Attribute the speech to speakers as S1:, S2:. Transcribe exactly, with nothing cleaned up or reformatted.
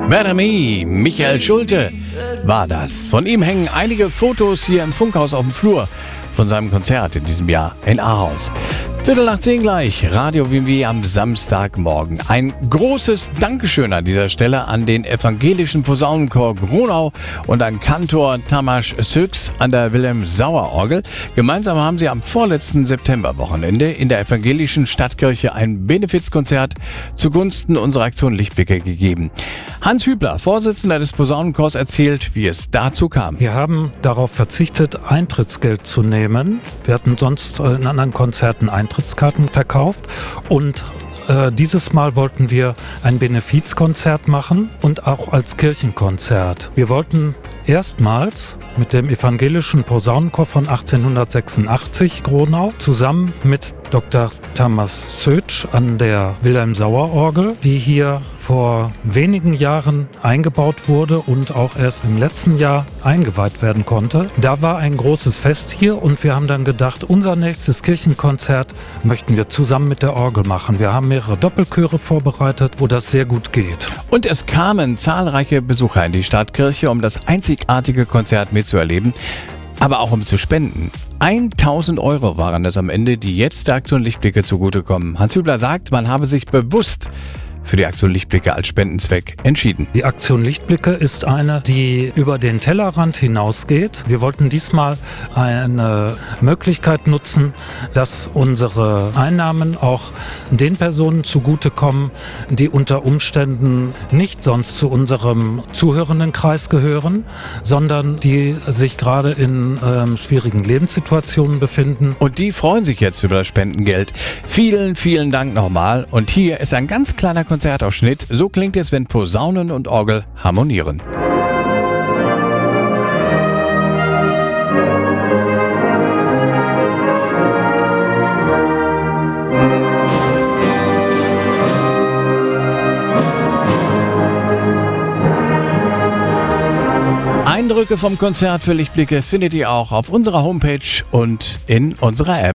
S1: Better Me, Michael Schulte war das. Von ihm hängen einige Fotos hier im Funkhaus auf dem Flur von seinem Konzert in diesem Jahr in Ahaus. Viertel nach zehn gleich, Radio W M W am Samstagmorgen. Ein großes Dankeschön an dieser Stelle an den evangelischen Posaunenchor Gronau und an Kantor Tamas Söks an der Wilhelm-Sauer-Orgel. Gemeinsam haben sie am vorletzten Septemberwochenende in der evangelischen Stadtkirche ein Benefizkonzert zugunsten unserer Aktion Lichtblicke gegeben. Hans Hübler, Vorsitzender des Posaunenchors, erzählt, wie es dazu kam.
S2: Wir haben darauf verzichtet, Eintrittsgeld zu nehmen. Wir hatten sonst in anderen Konzerten Eintrittskarten verkauft und äh, dieses Mal wollten wir ein Benefizkonzert machen und auch als Kirchenkonzert. Wir wollten erstmals mit dem evangelischen Posaunenchor von achtzehnhundertsechsundachtzig Gronau zusammen mit Doktor Tamas Söks an der Wilhelm-Sauer-Orgel, die hier vor wenigen Jahren eingebaut wurde und auch erst im letzten Jahr eingeweiht werden konnte. Da war ein großes Fest hier und wir haben dann gedacht, unser nächstes Kirchenkonzert möchten wir zusammen mit der Orgel machen. Wir haben mehrere Doppelchöre vorbereitet, wo das sehr gut geht.
S1: Und es kamen zahlreiche Besucher in die Stadtkirche, um das einzigartige Konzert mitzuerleben, aber auch um zu spenden. tausend Euro waren es am Ende, die jetzt der Aktion Lichtblicke zugutekommen. Hans Hübler sagt, man habe sich bewusst für die Aktion Lichtblicke als Spendenzweck entschieden.
S2: Die Aktion Lichtblicke ist eine, die über den Tellerrand hinausgeht. Wir wollten diesmal eine Möglichkeit nutzen, dass unsere Einnahmen auch den Personen zugutekommen, die unter Umständen nicht sonst zu unserem Zuhörendenkreis gehören, sondern die sich gerade in ähm, schwierigen Lebenssituationen befinden.
S1: Und die freuen sich jetzt über das Spendengeld. Vielen, vielen Dank nochmal. Und hier ist ein ganz kleiner Konzertausschnitt. So klingt es, wenn Posaunen und Orgel harmonieren. Eindrücke vom Konzert für Lichtblicke findet ihr auch auf unserer Homepage und in unserer App.